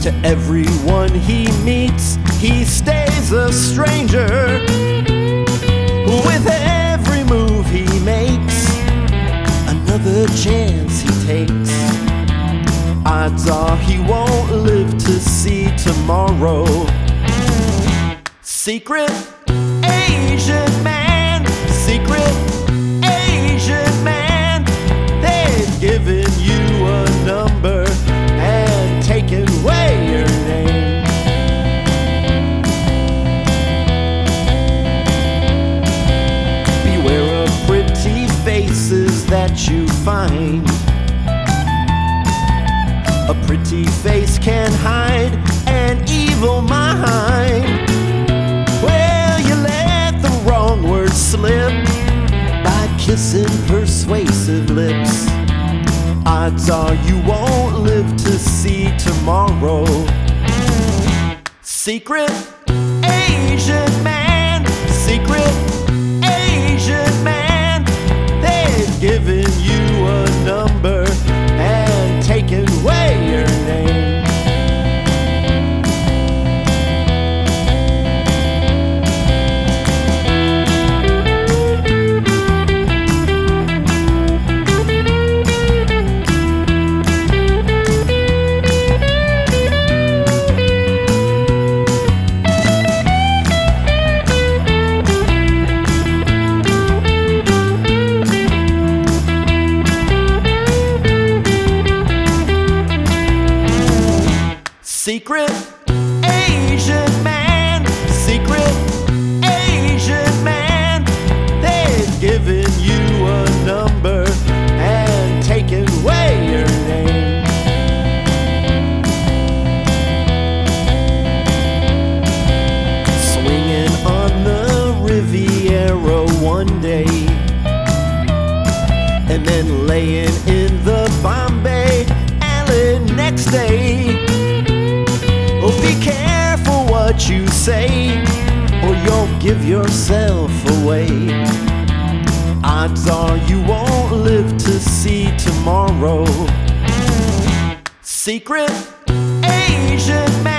To everyone he meets, he stays a stranger. With every move he makes, another chance he takes. Odds are he won't live to see tomorrow. Secret Asian man, secret Asian man. They've given you a number and taken away your name. Beware of pretty faces that you find. A pretty face can hide an evil mind. Well, you let the wrong word slip by kissing persuasive lips. Odds are you won't live to see tomorrow. Secret Asian man, secret Asian man. They've given you a number and taken away your name. Secret Asian man, secret Asian man. They've given you a number and taken away your name. Swinging on the Riviera one day, and then laying in the Bombay Alley next day. Oh, be careful what you say, or you'll give yourself away. Odds are you won't live to see tomorrow. Secret Asian man.